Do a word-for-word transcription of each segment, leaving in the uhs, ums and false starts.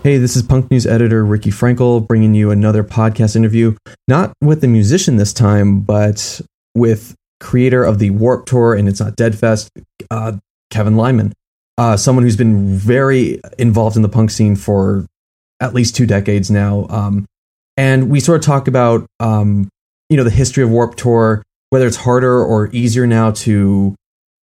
Hey, this is Punk News editor Ricky Frankel bringing you another podcast interview, not with a musician this time, but with creator of the Warped Tour and It's Not Dead Fest, uh, Kevin Lyman, uh, someone who's been very involved in the punk scene for at least two decades now. Um, and we sort of talk about, um, you know, the history of Warped Tour, whether it's harder or easier now to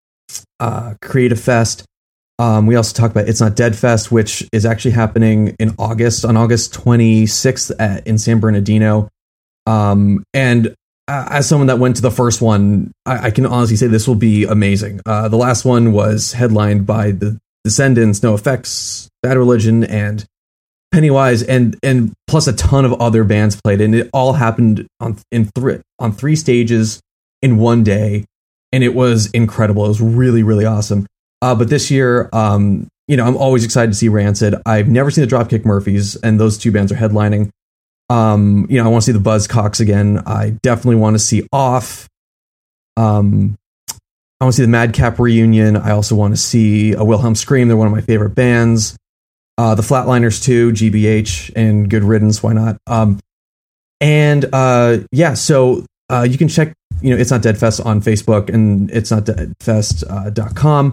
uh, create a fest. Um, we also talk about It's Not Dead Fest, which is actually happening in August, on August twenty-sixth at, in San Bernardino. Um, and uh, as someone that went to the first one, I, I can honestly say this will be amazing. Uh, the last one was headlined by the Descendants, NoFX, Bad Religion, and Pennywise, and and plus a ton of other bands played, and it all happened on in three on three stages in one day, and it was incredible. It was really, really awesome. Uh, but this year, um, you know, I'm always excited to see Rancid. I've never seen the Dropkick Murphys, and those two bands are headlining. Um, you know, I want to see the Buzzcocks again. I definitely want to see Off. Um, I want to see the Madcap reunion. I also want to see a Wilhelm Scream. They're one of my favorite bands. Uh, the Flatliners too, G B H, and Good Riddance. Why not? Um, and uh, yeah, so uh, you can check, you know, It's Not Dead Fest on Facebook and it's not dead fest dot com.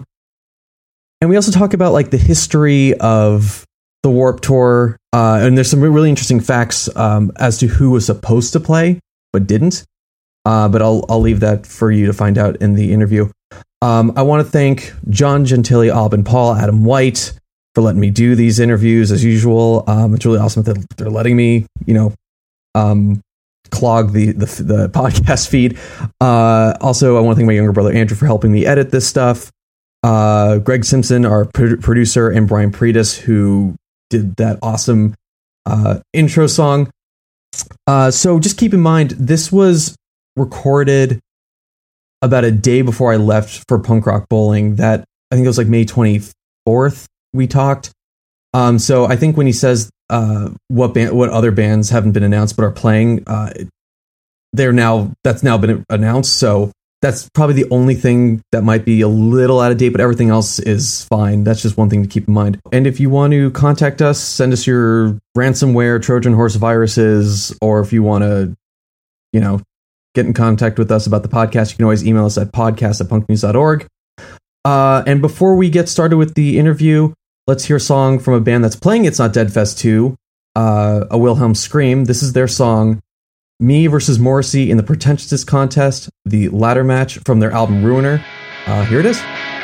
And we also talk about like the history of the Warped Tour, uh, and there's some really interesting facts um, as to who was supposed to play but didn't. Uh, but I'll I'll leave that for you to find out in the interview. Um, I want to thank John Gentili, Alban Paul, Adam White for letting me do these interviews as usual. Um, it's really awesome that they're letting me, you know, um, clog the, the the podcast feed. Uh, also, I want to thank my younger brother Andrew for helping me edit this stuff. Uh, Greg Simpson, our pro- producer, and Brian Predis, who did that awesome uh, intro song. Uh, so just keep in mind, this was recorded about a day before I left for Punk Rock Bowling. That I think it was like May twenty-fourth. We talked. Um, so I think when he says uh, what band, what other bands haven't been announced but are playing, uh, they're now that's now been announced. So that's probably the only thing that might be a little out of date, but everything else is fine. That's just one thing to keep in mind. And if you want to contact us, send us your ransomware, Trojan horse viruses, or if you want to, you know, get in contact with us about the podcast, you can always email us at podcast at punknews dot org. Uh, and before we get started with the interview, let's hear a song from a band that's playing It's Not Dead Fest two, uh, a Wilhelm Scream. This is their song, Me versus Morrissey in the Pretentiousness Contest, the ladder match from their album Ruiner. Uh, here it is.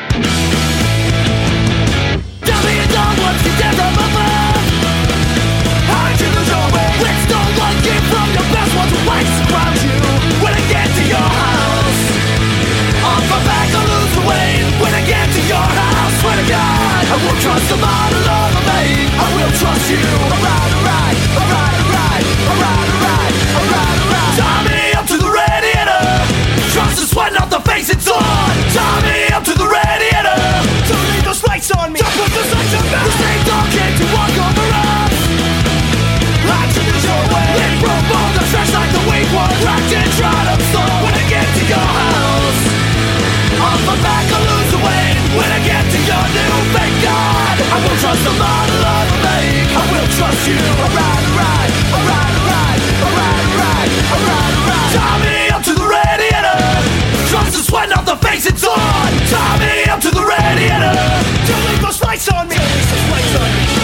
I will trust the model of a mate. I will trust you. Alright, alright, alright, alright, alright, alright, alright, alright. Tie me up to the radiator. Trust the sweat off the face it's on. Tie me up to the radiator. Don't leave those lights on me. Don't put the lights on me. The same dog came to walk over us. I choose your way. Lit from all the trash like the weak one. Cracked and tried up slow. When I get to your house, off my back I lose the weight. When I get to your new fake God, I will trust the model of a make. I will trust you. Alright, alright, alright, alright, alright, alright, alright, alright. Tie me up to the radiator. Trust the sweat off the face it's on. Tie me up to the radiator. Don't leave those lights on me. Don't leave those lights on me.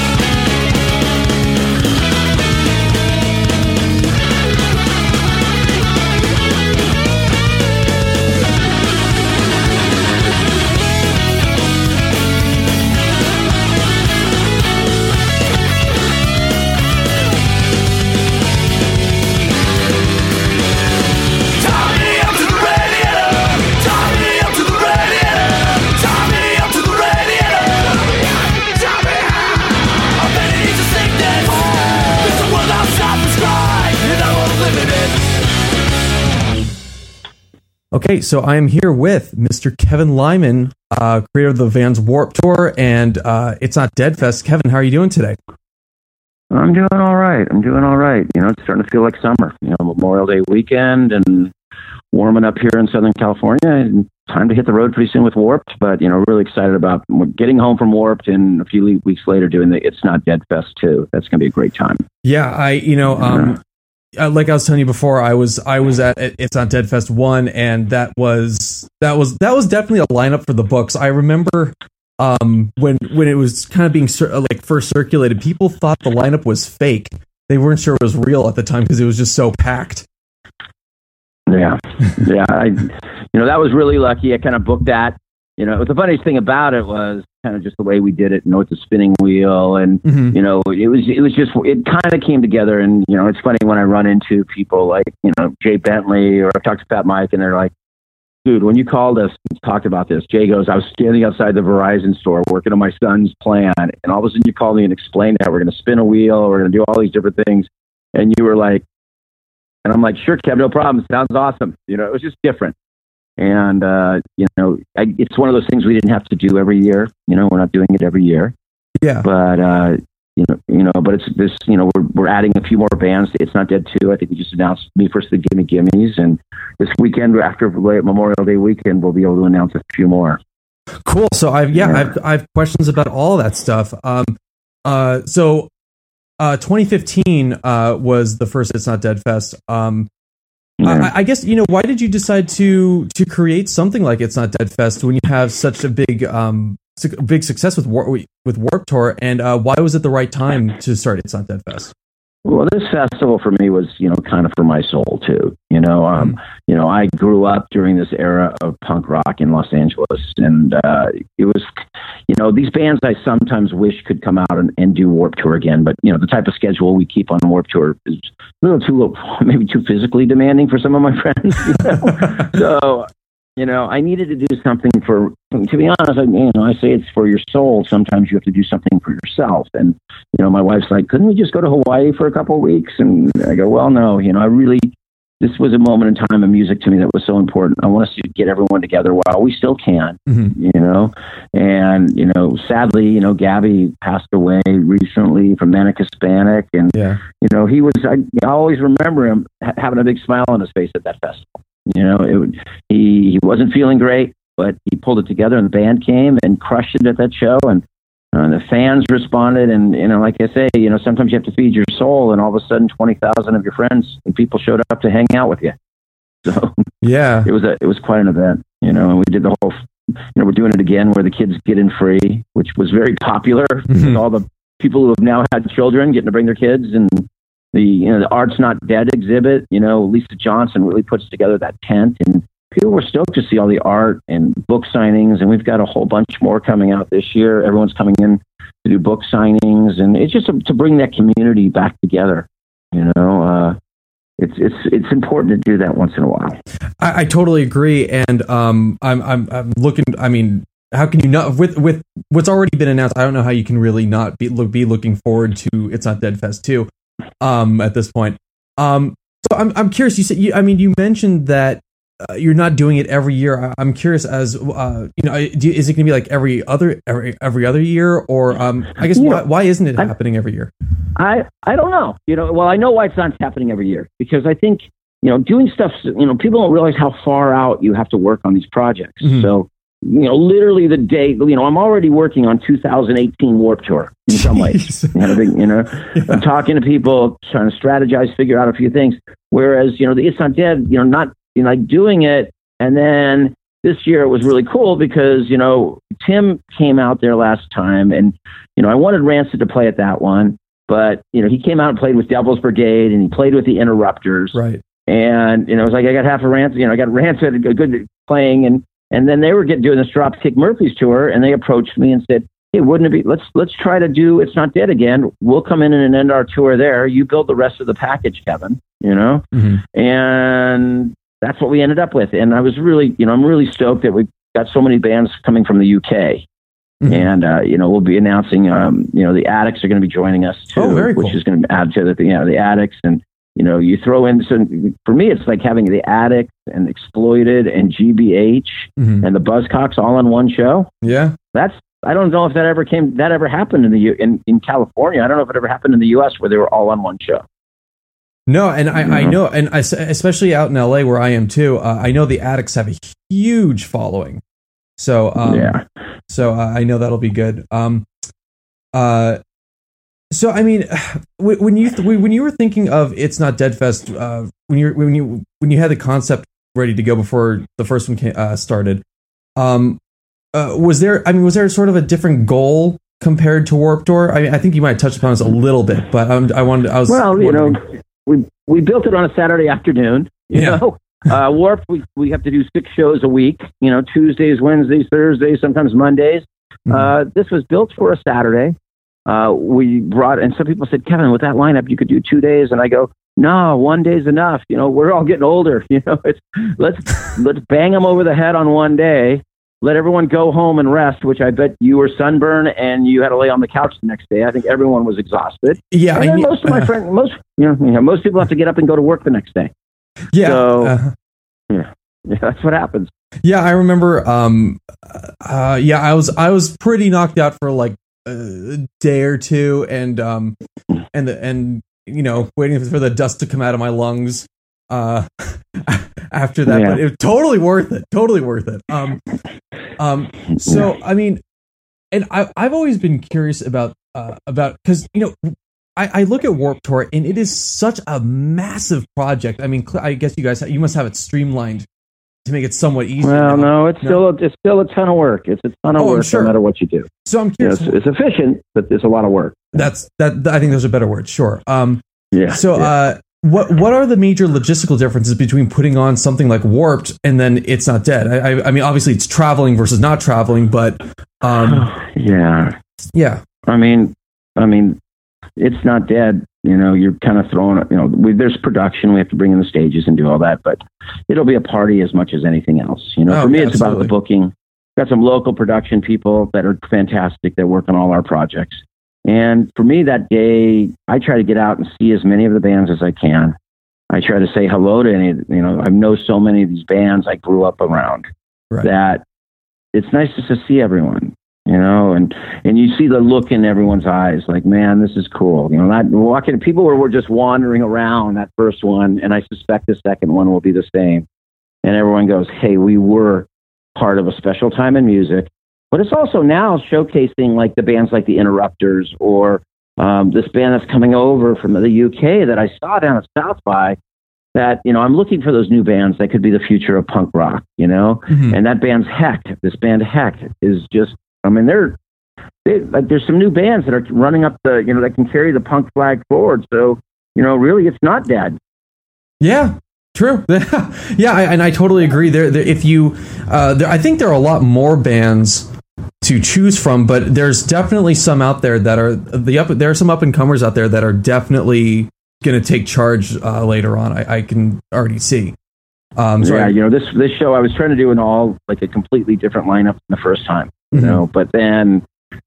Okay, so I am here with Mister Kevin Lyman, uh, creator of the Vans Warped Tour and uh, It's Not Dead Fest. Kevin, how are you doing today? I'm doing all right. I'm doing all right. You know, it's starting to feel like summer. You know, Memorial Day weekend and warming up here in Southern California. And time to hit the road pretty soon with Warped, but, you know, really excited about getting home from Warped and a few weeks later doing the It's Not Dead Fest too. That's going to be a great time. Yeah, I, you know, um, uh, like I was telling you before, I was I was at It's Not Dead Fest one, and that was that was that was definitely a lineup for the books. I remember um, when when it was kind of being cir- like first circulated, people thought the lineup was fake. They weren't sure it was real at the time because it was just so packed. Yeah, yeah, I, you know, that was really lucky. I kind of booked that. You know, the funniest thing about it was kind of just the way we did it. You know, with the spinning wheel, and mm-hmm. you know, it was it was just it kind of came together. And you know, it's funny when I run into people like you know Jay Bentley, or I've talked to Fat Mike, and they're like, "Dude, when you called us and talked about this," Jay goes, "I was standing outside the Verizon store working on my son's plan, and all of a sudden you called me and explained that we're going to spin a wheel, we're going to do all these different things, and you were like." And I'm like, sure, Kev, no problem. Sounds awesome. You know, it was just different. And, uh, you know, I, it's one of those things we didn't have to do every year. You know, we're not doing it every year. Yeah. But, uh, you know, you know, but it's this, you know, we're, we're adding a few more bands. It's Not Dead two. I think we just announced Me First, the Gimme Gimmes. And this weekend, after Memorial Day weekend, we'll be able to announce a few more. Cool. So I've, yeah, yeah. I've, I have questions about all that stuff. Um, uh, so, Uh, twenty fifteen uh, was the first It's Not Dead Fest. Um, yeah. I, I guess, you know, why did you decide to to create something like It's Not Dead Fest when you have such a big um, su- big success with War- with Warped Tour? And uh, why was it the right time to start It's Not Dead Fest? Well, this festival for me was, you know, kind of for my soul too. You know, um, mm. you know, I grew up during this era of punk rock in Los Angeles, and uh, it was, you know, these bands I sometimes wish could come out and, and do Warped Tour again. But you know, the type of schedule we keep on Warped Tour is a little too, maybe too physically demanding for some of my friends. You know? So, you know, I needed to do something for. To be honest, I, you know, I say it's for your soul. Sometimes you have to do something for yourself. And you know, my wife's like, "Couldn't we just go to Hawaii for a couple of weeks?" And I go, "Well, no. You know, I really, this was a moment in time of music to me that was so important. I want us to get everyone together while we still can." Mm-hmm. You know, and you know, sadly, you know, Gabby passed away recently from Manic Hispanic, and yeah. you know, he was. I, I always remember him ha- having a big smile on his face at that festival. You know, it, he he wasn't feeling great, but he pulled it together, and the band came and crushed it at that show, and uh, the fans responded. And you know, like I say, you know, sometimes you have to feed your soul, and all of a sudden, twenty thousand of your friends and people showed up to hang out with you. So yeah, it was a it was quite an event. You know, and we did the whole. You know, we're doing it again where the kids get in free, which was very popular. Mm-hmm. With all the people who have now had children getting to bring their kids, and the you know the Art's Not Dead exhibit. You know, Lisa Johnson really puts together that tent, and people were stoked to see all the art and book signings, and we've got a whole bunch more coming out this year. Everyone's coming in to do book signings, and it's just a, to bring that community back together. You know, uh, it's it's it's important to do that once in a while. I, I totally agree, and um, I'm I'm I'm looking. I mean, how can you not with with what's already been announced? I don't know how you can really not be look, be looking forward to It's Not Dead Fest two um, at this point. Um, so I'm I'm curious. You said you, I mean, you mentioned that. Uh, you're not doing it every year. I'm curious as uh, you know, do, is it going to be like every other every every other year, or um, I guess why, why isn't it happening every year? I I don't know. You know, well, I know why it's not happening every year, because I think you know doing stuff. You know, people don't realize how far out you have to work on these projects. Mm-hmm. So you know, literally the day. You know, I'm already working on two thousand eighteen Warped Tour in some ways. You know, you know yeah. I'm talking to people, trying to strategize, figure out a few things. Whereas you know, the It's Not Dead. You know, not. You know, like doing it, and then this year it was really cool because you know Tim came out there last time, and you know I wanted Rancid to play at that one, but you know he came out and played with Devil's Brigade, and he played with the Interrupters, right? And you know it was like I got half a Rancid, you know I got Rancid a good playing, and and then they were getting doing this Dropkick Murphys tour, and they approached me and said, "Hey, wouldn't it be let's let's try to do It's Not Dead again? We'll come in and end our tour there. You build the rest of the package, Kevin." You know, mm-hmm. and that's what we ended up with. And I was really, you know, I'm really stoked that we got so many bands coming from the U K. Mm-hmm. And, uh, you know, we'll be announcing, um, you know, the Addicts are going to be joining us too, oh, very cool. which is going to add to the, you know, the Addicts. And, you know, you throw in, so for me, it's like having the Addicts and Exploited and G B H mm-hmm. and the Buzzcocks all on one show. Yeah. That's, I don't know if that ever came, that ever happened in the, U in, in California. I don't know if it ever happened in the U S where they were all on one show. No, and I, I know, and I, especially out in L A where I am too, uh, I know the Attics have a huge following. So, um, yeah. So uh, I know that'll be good. Um, uh, so I mean, when you when you were thinking of It's Not Dead Fest, uh, when you when you when you had the concept ready to go before the first one came, uh, started, um, uh, was there? I mean, was there sort of a different goal compared to Warped Tour? I mean, I think you might have touched upon this a little bit, but um, I wanted. I was well, you wondering. know. We we built it on a Saturday afternoon. You Yeah. know, uh, Warped. We we have to do six shows a week. You know, Tuesdays, Wednesdays, Thursdays, sometimes Mondays. Mm-hmm. Uh, this was built for a Saturday. Uh, we brought, and some people said, Kevin, with that lineup, you could do two days. And I go, no, one day's enough. You know, we're all getting older. You know, it's let's let's bang them over the head on one day. Let everyone go home and rest, which I bet you were sunburned and you had to lay on the couch the next day. I think everyone was exhausted. Yeah, and I then mean, most of my uh, friends, most you know, you know, most people have to get up and go to work the next day. Yeah, So, uh, yeah, yeah, that's what happens. yeah. I remember. Um, uh, yeah, I was I was pretty knocked out for like a day or two, and um, and the, and you know, waiting for the dust to come out of my lungs. Uh, after that, Yeah. but it was totally worth it. Totally worth it. Um, um. So I mean, and I I've always been curious about uh about because you know. I, I look at Warped Tour and it is such a massive project. I mean, cl- I guess you guys you must have it streamlined to make it somewhat easier. Well, now. no, it's still a, it's still a ton of work. It's a ton of Oh, I'm work, sure. no matter what you do. So I'm You know, curious. it's, it's efficient, but it's a lot of work. That's that. I think those are better words. Sure. Um. Yeah. So, yeah. uh, what what are the major logistical differences between putting on something like Warped and then It's Not Dead? I I, I mean, obviously it's traveling versus not traveling, but um, yeah. yeah, I mean, I mean, It's Not Dead. You know, you're kind of throwing, you know, we, there's production. We have to bring in the stages and do all that, but it'll be a party as much as anything else. You know, Oh, for me, yeah, it's about absolutely. the booking. Got some local production people that are fantastic that work on all our projects. And for me, that day, I try to get out and see as many of the bands as I can. I try to say hello to any, you know, I know so many of these bands I grew up around Right. that it's nice just to see everyone. You know, and, and you see the look in everyone's eyes, like, man, this is cool. You know, not walking. People were, were just wandering around that first one, and I suspect the second one will be the same. And everyone goes, "Hey, we were part of a special time in music." But it's also now showcasing like the bands like the Interrupters or um, this band that's coming over from the U K that I saw down at South by. That, you know, I'm looking for those new bands that could be the future of punk rock. You know, Mhm. and that band's Heck. This band Heck is just. I mean, they're, they, like, there's some new bands that are running up the, you know, that can carry the punk flag forward. So, you know, really, it's not dead. Yeah, true. yeah, I, and I totally agree. There, there if you, uh, there, I think there are a lot more bands to choose from, but there's definitely some out there that are the up. There are some up and comers out there that are definitely going to take charge uh, later on. I, I can already see. Um, so yeah, I- you know, this this show I was trying to do an all like a completely different lineup the first time, you Mhm. know, but then.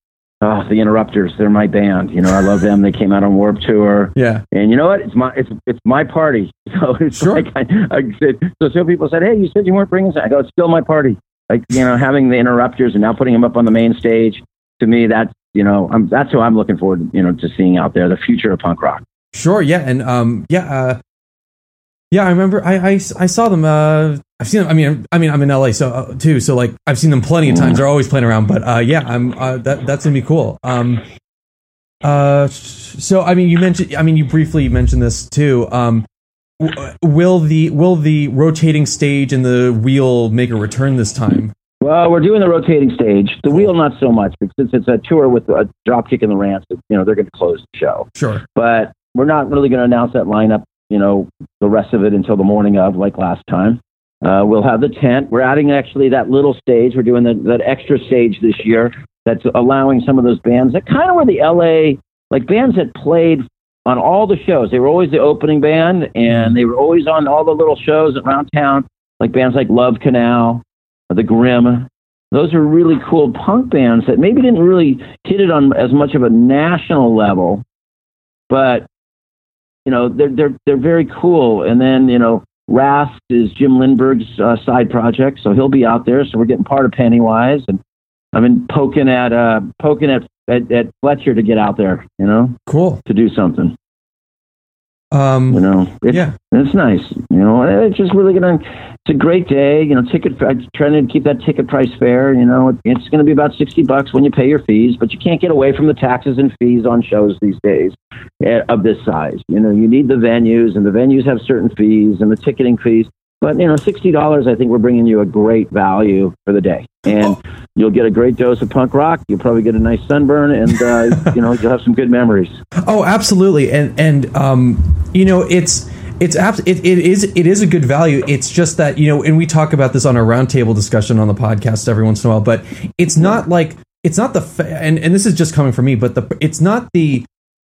Oh, the Interrupters, they're my band. You know, I love them. They came out on Warped Tour. yeah. And you know what? It's my it's it's my party. So it's Sure. like I, I said. So some people said, "Hey, you said you weren't bringing." I go, "It's still my party." Like, you know, having the Interrupters and now putting them up on the main stage. To me, that's you know, I'm that's who I'm looking forward, you know, to seeing out there, the future of punk rock. Sure, yeah, and um, yeah, uh, yeah. I remember I, I, I saw them. Uh, I've seen them. I mean, I mean, I'm in L A, so uh, too. So like, I've seen them plenty of times. They're always playing around. But uh, yeah, I'm. Uh, that that's gonna be cool. Um, uh, so I mean, you mentioned. I mean, you briefly mentioned this too. Um, w- will the will the rotating stage and the wheel make a return this time? Well, we're doing the rotating stage. The wheel, not so much, because since it's a tour with a Dropkick and the Rants, you know, they're going to close the show. Sure. But we're not really going to announce that lineup, you know, the rest of it until the morning of, like last time. Uh, we'll have the tent. We're adding actually that little stage. We're doing the, that extra stage this year that's allowing some of those bands that kind of were the L A, like bands that played on all the shows. They were always the opening band, and they were always on all the little shows around town, like bands like Love Canal, The Grimm. Those are really cool punk bands that maybe didn't really hit it on as much of a national level, but you know, they're they're they're very cool. And then, you know, Rast is Jim Lindbergh's uh, side project, so he'll be out there. So we're getting part of Pennywise, and I've been poking at uh, poking at, at at Fletcher to get out there, you know, Cool. to do something. Um, you know, it's, yeah, it's nice. You know, it's just really gonna. It's a great day. You know, ticket. I'm trying to keep that ticket price fair. You know, it's going to be about sixty bucks when you pay your fees, but you can't get away from the taxes and fees on shows these days of this size. You know, you need the venues, and the venues have certain fees, and the ticket increase. But, you know, sixty dollars, I think we're bringing you a great value for the day. And oh. you'll get a great dose of punk rock. You'll probably get a nice sunburn, and, uh, you know, you'll have some good memories. Oh, absolutely. And, and um, you know, it's it's abs- it, it is it is a good value. It's just that, you know, and we talk about this on our roundtable discussion on the podcast every once in a while, but it's not like, it's not the, fa- and, and this is just coming from me, but the it's not the,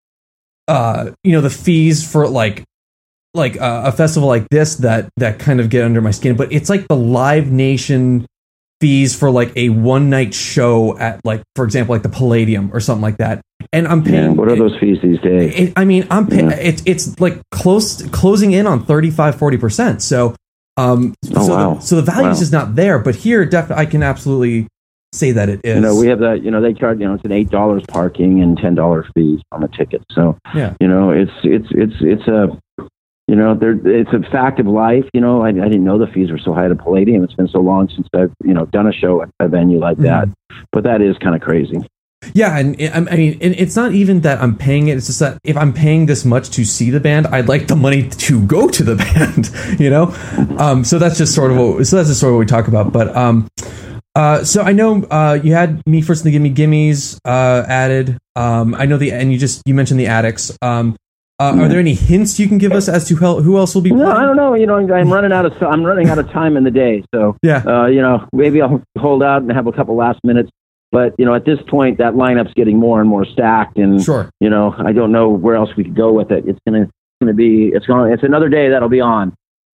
uh, you know, the fees for like, like uh, a festival like this that that kind of get under my skin, but it's like the Live Nation fees for like a one night show at, like, for example, like the Palladium or something like that. And I'm paying. Yeah, what are those fees these days? It, I mean, I'm paying. Yeah. It's it's like close closing in on thirty-five, forty percent. So, um, oh, so wow. the, so the value is wow. just not there. But here, definitely, I can absolutely say that it is. You know, we have that. You know, they charge. You know, it's an eight dollars parking and ten dollars fees on the ticket. So, yeah, you know, it's it's it's it's a. You know, there, it's a fact of life. You know, I, I didn't know the fees were so high at a Palladium. It's been so long since I've, you know, done a show at a venue like that. Mm-hmm. But that is kind of crazy. Yeah, and I mean, it's not even that I'm paying it. It's just that if I'm paying this much to see the band, I'd like the money to go to the band. You know, um, so that's just sort of what, so that's just sort of what we talk about. But um, uh, so I know uh, you had Me First and the Gimme Gimmes uh, added. Um, I know the and you just you mentioned the Addicts. Um, Uh, are there any hints you can give us as to how, who else will be playing? No, I don't know. You know, I'm running out of I'm running out of time in the day, so yeah. Uh, you know, maybe I'll hold out and have a couple last minutes. But you know, at this point, that lineup's getting more and more stacked, and sure. you know, I don't know where else we could go with it. It's gonna it's gonna be it's gonna it's another day that'll be on.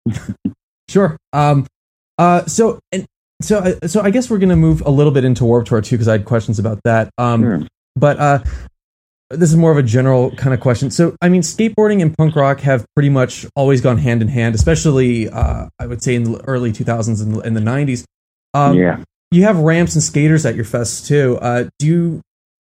Sure. Um. Uh. So and so uh, so I guess we're gonna move a little bit into Warped Tour too, because I had questions about that. Um. Sure. But uh. This is more of a general kind of question. So, I mean, skateboarding and punk rock have pretty much always gone hand in hand, especially, uh, I would say, in the early two thousands and in the nineties. Um, yeah. You have ramps and skaters at your fests, too. Uh, do you...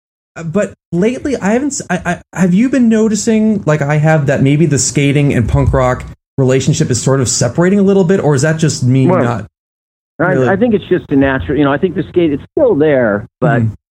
But lately, I haven't... I, I, have you been noticing, like I have, that maybe the skating and punk rock relationship is sort of separating a little bit, or is that just me well, not... Really? I, I think it's just a natural... You know, I think the skate, it's still there, but... Mm.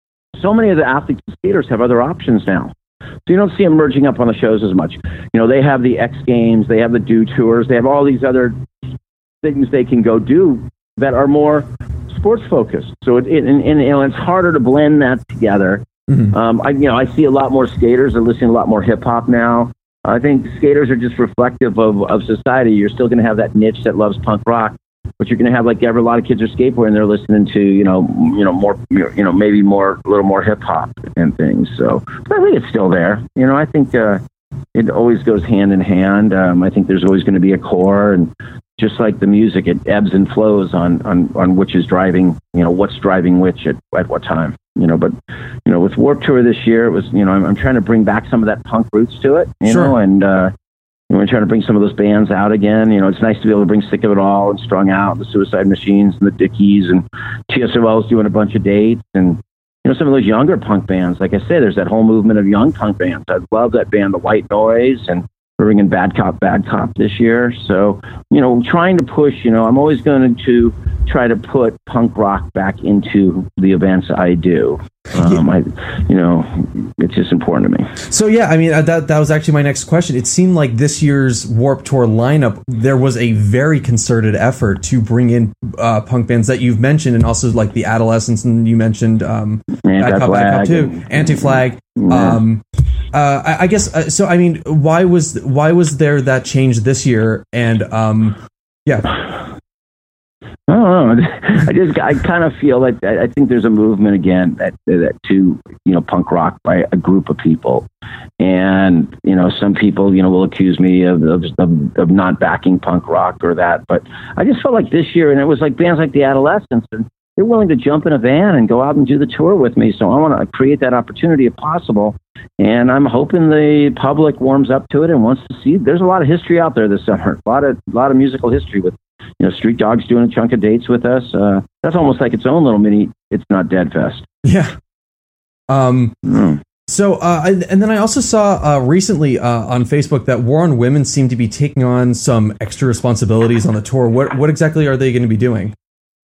So many of the athletes and skaters have other options now. So you don't see them merging up on the shows as much. You know, they have the X Games, they have the Do Tours, they have all these other things they can go do that are more sports focused. So it, it and, and you know, it's harder to blend that together. Mm-hmm. Um, I you know, I see a lot more skaters are listening to a lot more hip hop now. I think skaters are just reflective of, of society. You're still going to have that niche that loves punk rock. But you're going to have, like, ever a lot of kids are skateboarding and they're listening to, you know, you know, more, you know, maybe more, a little more hip hop and things. So but I think it's still there. You know, I think uh, it always goes hand in hand. Um, I think there's always going to be a core, and just like the music, it ebbs and flows on, on, on which is driving, you know, what's driving which at, at what time, you know. But, you know, with Warped Tour this year, it was, you know, I'm, I'm trying to bring back some of that punk roots to it, you sure. know, and, uh, we're trying to bring some of those bands out again. You know, it's nice to be able to bring Sick of It All and Strung Out, the Suicide Machines and the Dickies, and T S O L's doing a bunch of dates. And, you know, some of those younger punk bands. Like I say, there's that whole movement of young punk bands. I love that band, The White Noise, and we're bringing Bad Cop, Bad Cop this year. So, you know, trying to push, you know, I'm always going to try to put punk rock back into the events I do. Um, I, you know, it's just important to me. So yeah, I mean that that was actually my next question. It seemed like this year's Warped Tour lineup, there was a very concerted effort to bring in uh, punk bands that you've mentioned, and also like the Adolescents, and you mentioned um, Bad Cop, Bad Cop too, Anti-Flag. Yeah. Um, uh, I, I guess uh, so. I mean, why was why was there that change this year? And um, yeah. I don't know. I just, I kind of feel like I think there's a movement again that, that to, you know, punk rock by a group of people, and you know, some people, you know, will accuse me of of, of, of not backing punk rock or that, but I just felt like this year, and it was like bands like the Adolescents, and they're willing to jump in a van and go out and do the tour with me. So I want to create that opportunity if possible, and I'm hoping the public warms up to it and wants to see. There's a lot of history out there this summer, a lot of a lot of musical history with. You know, Street Dogs doing a chunk of dates with us. Uh, that's almost like its own little mini It's Not Dead Fest. Yeah. Um. Mm. So, uh, and, and then I also saw uh, recently uh, on Facebook that War on Women seemed to be taking on some extra responsibilities on the tour. What what exactly are they going to be doing?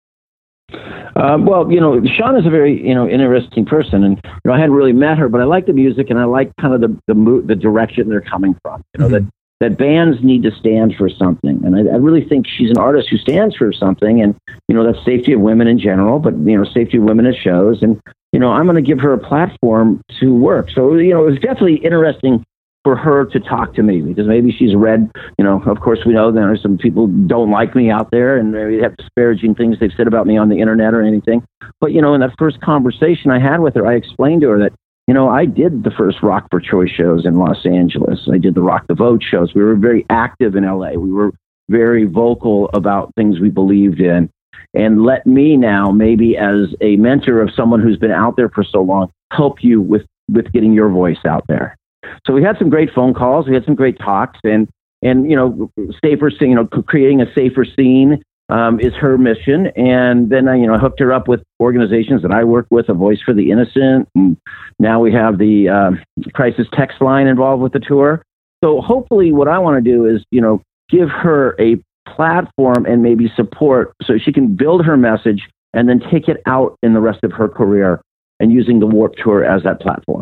Um, well, you know, Sean is a very, you know, interesting person, and you know, I hadn't really met her, but I like the music and I like kind of the the, mo- the direction they're coming from. You know, mm-hmm. that that bands need to stand for something, and I, I really think she's an artist who stands for something, and you know, that's safety of women in general, but you know, safety of women at shows, and you know, I'm going to give her a platform to work. So, you know, it was definitely interesting for her to talk to me, because maybe she's read, you know, of course we know there are some people who don't like me out there and maybe have disparaging things they've said about me on the internet or anything. But, you know, in that first conversation I had with her, I explained to her that, you know, I did the first Rock for Choice shows in Los Angeles. I did the Rock the Vote shows. We were very active in L A. We were very vocal about things we believed in. And let me now, maybe as a mentor of someone who's been out there for so long, help you with, with getting your voice out there. So we had some great phone calls. We had some great talks, and, and, you know, safer, you know, creating a safer scene um, is her mission. And then I, you know, I hooked her up with organizations that I work with, A Voice for the Innocent. And now we have the um, crisis text line involved with the tour. So hopefully what I want to do is, you know, give her a platform and maybe support so she can build her message and then take it out in the rest of her career, and using the Warped Tour as that platform.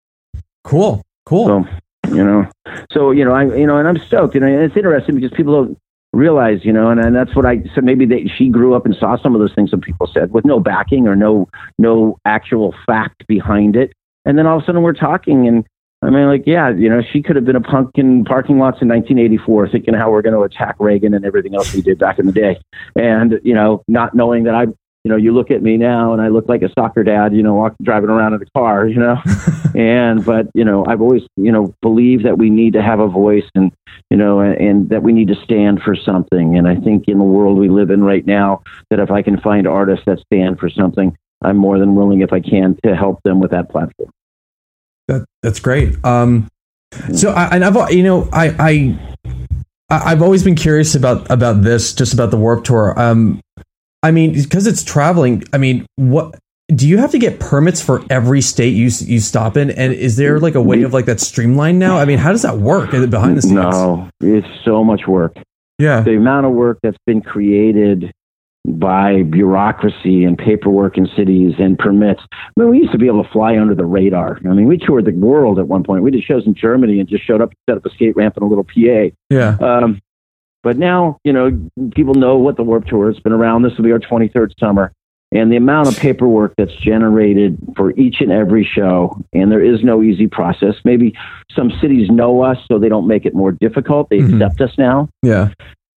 Cool. Cool. So, you know, so, you know, I, you know, and I'm stoked, you know, and it's interesting because people don't realize, you know, and, and that's what I said. Maybe they, she grew up and saw some of those things that people said with no backing or no, no actual fact behind it. And then all of a sudden we're talking, and I mean, like, yeah, you know, she could have been a punk in parking lots in nineteen eighty-four, thinking how we're going to attack Reagan and everything else we did back in the day. And, you know, not knowing that I, you know, you look at me now and I look like a soccer dad, you know, walking, driving around in a car, you know, and, but, you know, I've always, you know, believed that we need to have a voice, and, you know, and, and that we need to stand for something. And I think in the world we live in right now, that if I can find artists that stand for something, I'm more than willing, if I can, to help them with that platform. That that's great. Um, so I, and I've, you know, I, I, I've always been curious about, about this, just about the Warped Tour. Um, I mean, because it's traveling, I mean, what do you have to get permits for every state you you stop in? And is there like a way of like that streamlined now? I mean, how does that work behind the scenes? No, it's so much work. Yeah. The amount of work that's been created by bureaucracy and paperwork in cities and permits. I mean, we used to be able to fly under the radar. I mean, we toured the world at one point. We did shows in Germany and just showed up, set up a skate ramp and a little P A. Yeah. Um, But now, you know, people know what the Warped Tour has been around. This will be our twenty-third summer. And the amount of paperwork that's generated for each and every show, and there is no easy process. Maybe some cities know us, so they don't make it more difficult. They mm-hmm. accept us now. Yeah.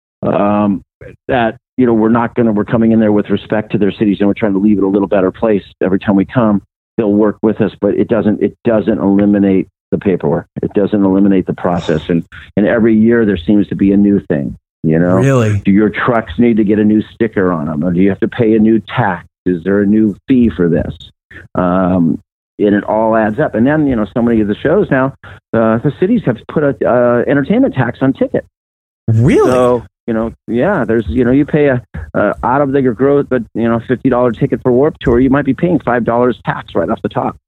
Um, that, you know, we're not going to, we're coming in there with respect to their cities, and we're trying to leave it a little better place every time we come. They'll work with us, but it doesn't, it doesn't eliminate the paperwork. It doesn't eliminate the process. And, and every year there seems to be a new thing, you know? Really? Do your trucks need to get a new sticker on them? Or do you have to pay a new tax? Is there a new fee for this? Um, and it all adds up. And then, you know, so many of the shows now, uh, the cities have put a uh, entertainment tax on tickets. Really? So, you know, yeah, there's, you know, you pay a, uh, out of the growth, but, you know, fifty dollars ticket for Warped Tour, you might be paying five dollars tax right off the top.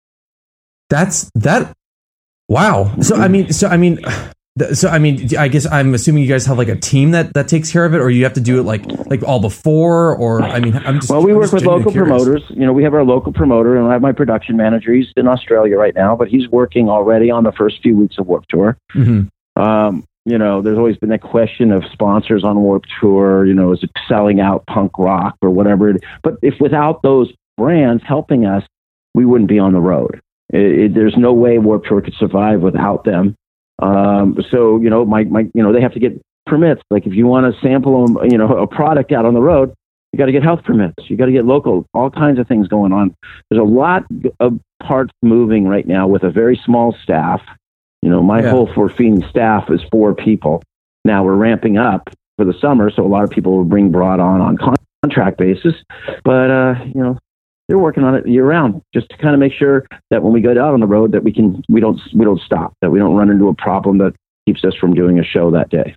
That's that. Wow. So, I mean, so, I mean, so, I mean, I guess I'm assuming you guys have like a team that, that takes care of it, or you have to do it like, like all before, or, I mean, I'm just, well, we I'm work just with local curious. promoters. You know, we have our local promoter, and I have my production manager. He's in Australia right now, but he's working already on the first few weeks of Warped Tour. Mm-hmm. Um, you know, there's always been that question of sponsors on Warped Tour, you know, is it selling out punk rock or whatever it is? But if without those brands helping us, we wouldn't be on the road. It, it, there's no way Warped Tour could survive without them. Um, so, you know, my, my, you know, they have to get permits. Like if you want to sample them, you know, a product out on the road, you got to get health permits. You got to get local, all kinds of things going on. There's a lot of parts moving right now with a very small staff. You know, my yeah. whole Forfine staff is four people. Now we're ramping up for the summer, so a lot of people will bring brought on on con- contract basis. But, uh, you know, they're working on it year round, just to kind of make sure that when we go out on the road, that we can we don't we don't stop, that we don't run into a problem that keeps us from doing a show that day.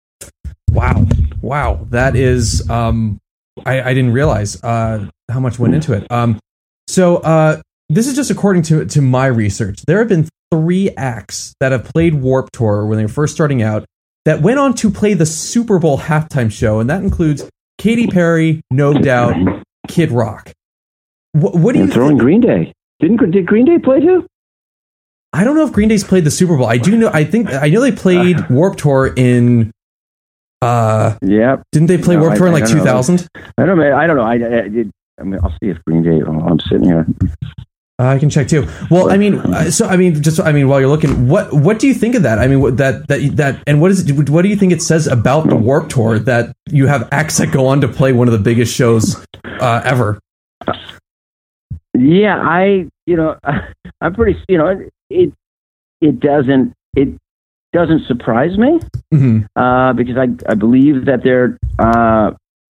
Wow, wow, that is um, I, I didn't realize uh, how much went into it. Um, so uh, this is just according to to my research. There have been three acts that have played Warped Tour when they were first starting out that went on to play the Super Bowl halftime show, and that includes Katy Perry, No Doubt, Kid Rock. What, what do and you throwing think? Green Day? Didn't did Green Day play too? I don't know if Green Day's played the Super Bowl. I do know. I think I know they played Warped Tour in. Uh, yeah. Didn't they play no, Warped Tour I, in like two thousand? I don't know. I don't know. I, I, did, I mean, I'll see if Green Day. Oh, I'm sitting here. Uh, I can check too. Well, I mean, uh, so I mean, just I mean, while you're looking, what what do you think of that? I mean, what, that that that, and what is it, what do you think it says about the Warped Tour that you have acts that go on to play one of the biggest shows uh, ever? Yeah, I, you know, I'm pretty, you know, it it doesn't it doesn't surprise me mm-hmm. uh, because I I believe that they're, uh,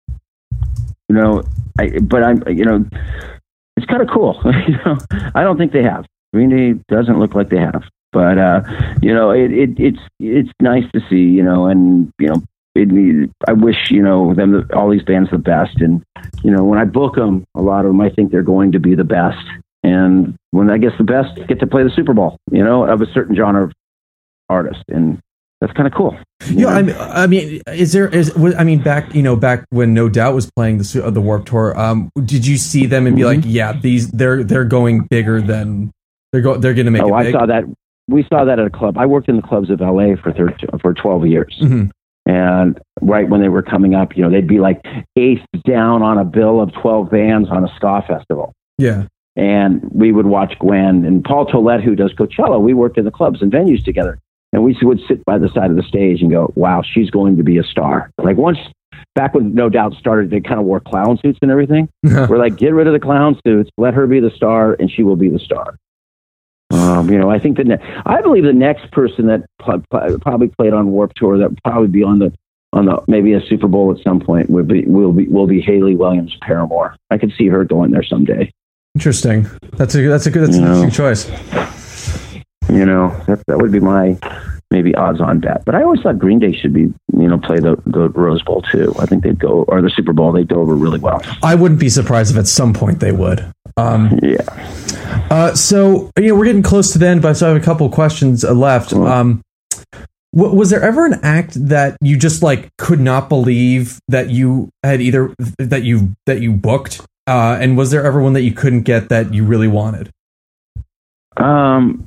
you know, I but I'm you know. It's kind of cool. you know, I don't think they have. Green Day doesn't look like they have, but uh, you know, it, it it's it's nice to see. You know, and you know, it, I wish you know them all these bands the best. And you know, when I book them, a lot of them I think they're going to be the best. And when I guess the best get to play the Super Bowl, you know, of a certain genre of artist, and that's kind of cool. Yeah, I mean, I mean, is there is I mean, back you know, back when No Doubt was playing the uh, the Warped Tour, um, did you see them and be mm-hmm. like, yeah, these they're they're going bigger than they're go they're going to make? Oh, it big? I saw that. We saw that at a club. I worked in the clubs of L A for thirteen, for twelve years, mm-hmm. and right when they were coming up, you know, they'd be like eighth down on a bill of twelve bands on a ska festival. Yeah. And we would watch Gwen and Paul Tollett, who does Coachella. We worked in the clubs and venues together. And we would sit by the side of the stage and go, wow, she's going to be a star. Like once, back when No Doubt started, they kind of wore clown suits and everything. We're like, get rid of the clown suits, let her be the star, and she will be the star. Um, you know, I think that ne- I believe the next person that pl- pl- probably played on Warped Tour that would probably be on the on the maybe a Super Bowl at some point would be will be will be Hayley Williams Paramore. I could see her going there someday. Interesting. That's a that's a good that's you an know? interesting choice. You know, that that would be my maybe odds-on bet. But I always thought Green Day should be, you know, play the, the Rose Bowl too. I think they'd go, or the Super Bowl, they'd go over really well. I wouldn't be surprised if at some point they would. Um, yeah. Uh, so, you know, we're getting close to the end, but I still have a couple of questions left. Um, w- was there ever an act that you just like could not believe that you had either that you that you booked, uh, and was there ever one that you couldn't get that you really wanted? Um.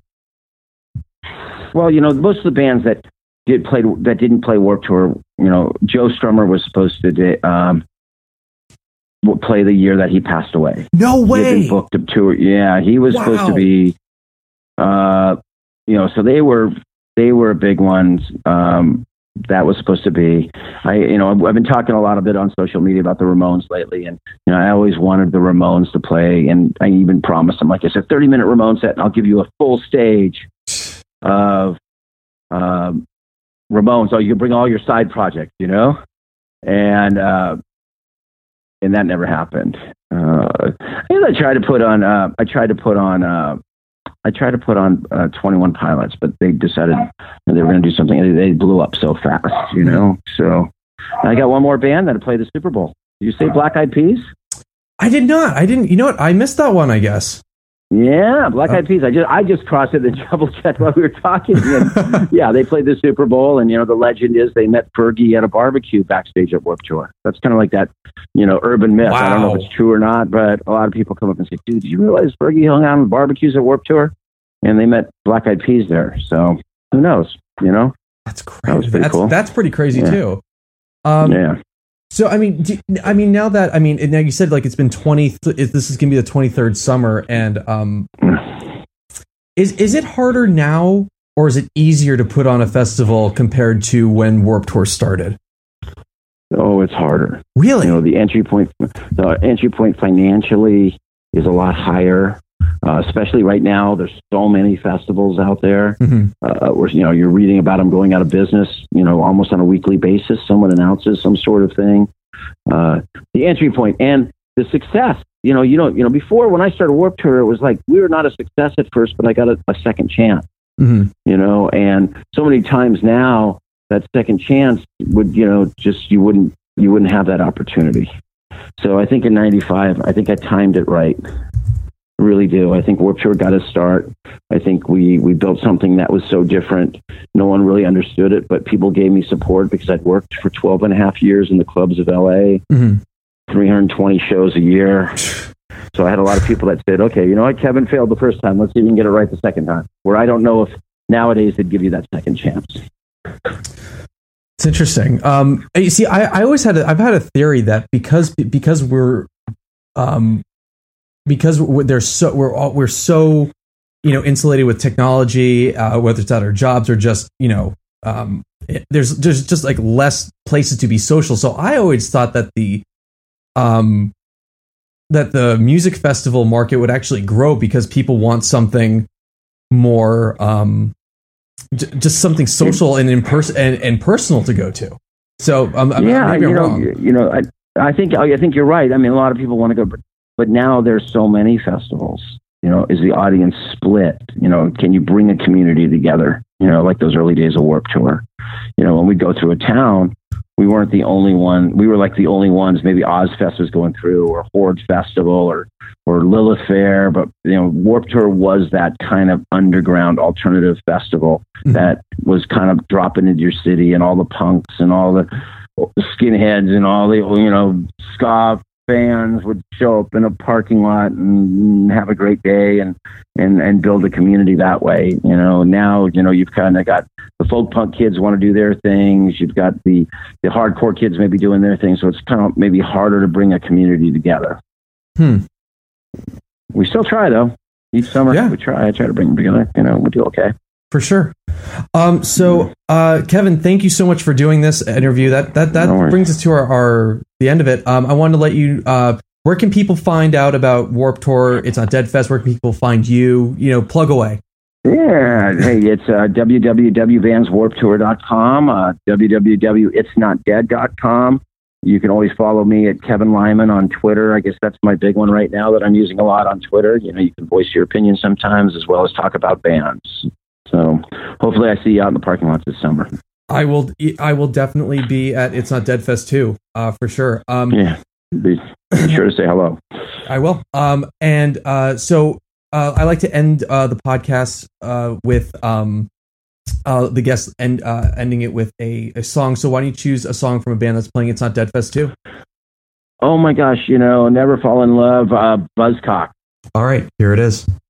Well, you know, most of the bands that did play that didn't play Warped Tour, you know, Joe Strummer was supposed to um, play the year that he passed away. No way. He had been booked up to, yeah, he was Wow. supposed to be, uh, you know, so they were they were big ones. Um, that was supposed to be. I, you know, I've been talking a lot of bit on social media about the Ramones lately, and you know, I always wanted the Ramones to play, and I even promised them, like I said, thirty minute Ramones set, and I'll give you a full stage of um, Ramones. Oh, you can bring all your side projects, you know, and uh, and that never happened. Uh, and I tried to put on. Uh, I tried to put on. Uh, I tried to put on uh, twenty-one Pilots, but they decided they were going to do something. And they blew up so fast, you know. So I got one more band that played the Super Bowl. Did you say Black Eyed Peas? I did not. I didn't. You know what? I missed that one, I guess. Yeah, Black Eyed Peas. I just I just crossed it and double checked while we were talking. And yeah, they played the Super Bowl, and you know the legend is they met Fergie at a barbecue backstage at Warped Tour. That's kind of like that, you know, urban myth. Wow. I don't know if it's true or not, but a lot of people come up and say, "Dude, did you realize Fergie hung out on barbecues at Warped Tour?" And they met Black Eyed Peas there. So who knows? You know, that's crazy. That was pretty that's cool. that's pretty crazy Yeah. too. Um, yeah. So I mean, do, I mean now that I mean now you said like it's been twenty. Th- this is gonna be the twenty-third summer, and um, is is it harder now or is it easier to put on a festival compared to when Warped Tour started? Oh, it's harder. Really? You know, the entry point, the entry point financially is a lot higher. Uh, especially right now, there's so many festivals out there. Mm-hmm. Uh, where you know you're reading about them going out of business. You know, almost on a weekly basis, someone announces some sort of thing. Uh, the entry point and the success. You know, you know, you know. Before, when I started Warped Tour, it was like we were not a success at first, but I got a, a second chance. Mm-hmm. You know, and so many times now that second chance would, you know, just you wouldn't you wouldn't have that opportunity. So I think in ninety-five, I think I timed it right. I really do. I think Warped Tour got us start. I think we, we built something that was so different. No one really understood it, but people gave me support because I'd worked for twelve and a half years in the clubs of L A, mm-hmm. three hundred twenty shows a year. So I had a lot of people that said, okay, you know what, Kevin failed the first time. Let's see if we can get it right the second time. Where I don't know if nowadays they'd give you that second chance. It's interesting. Um, you see, I, I always had, a, I've had a theory that because, because we're, um, because we're, there's so, we're all, we're so, you know, insulated with technology, uh, whether it's at our jobs or just, you know, um, it, there's, there's just like less places to be social. So I always thought that the, um, that the music festival market would actually grow because people want something more, um, j- just something social and in person and, and personal to go to. So um, yeah, maybe I'm you know, wrong. you know, I, I think I think you're right. I mean, a lot of people want to go, but but now there's so many festivals. You know, is the audience split? You know, can you bring a community together? You know, like those early days of Warped Tour. You know, when we go through a town, we weren't the only one. We were like the only ones. Maybe Ozfest was going through, or Horde Festival, or or Lilith Fair. But you know, Warped Tour was that kind of underground alternative festival mm-hmm. that was kind of dropping into your city, and all the punks and all the skinheads and all the you know ska fans would show up in a parking lot and have a great day and and and build a community that way. You know, now you know you've kind of got the folk punk kids want to do their things. You've got the the hardcore kids maybe doing their thing. So it's kind of maybe harder to bring a community together. Hmm. We still try though. Each summer yeah. we try. I try to bring them together. You know, we do okay. For sure. Um, so, uh, Kevin, thank you so much for doing this interview. That that that no brings us to our, our the end of it. Um, I wanted to let you. Uh, where can people find out about Warped Tour? It's not Dead Fest. Where can people find you? You know, plug away. Yeah, hey, it's uh, w w w dot vans warped tour dot com, uh, w w w dot its not dead dot com. You can always follow me at Kevin Lyman on Twitter. I guess that's my big one right now that I'm using a lot on Twitter. You know, you can voice your opinion sometimes as well as talk about bands. So hopefully I see you out in the parking lots this summer. I will. I will definitely be at It's Not Dead Fest too, uh, for sure. Um, yeah, be, be sure to say hello. I will. Um, and uh, so uh, I like to end uh, the podcast uh, with um, uh, the guest end uh, ending it with a, a song. So why don't you choose a song from a band that's playing It's Not Dead Fest too? Oh my gosh, you know, Never Fall in Love, uh, Buzzcock. All right, here it is.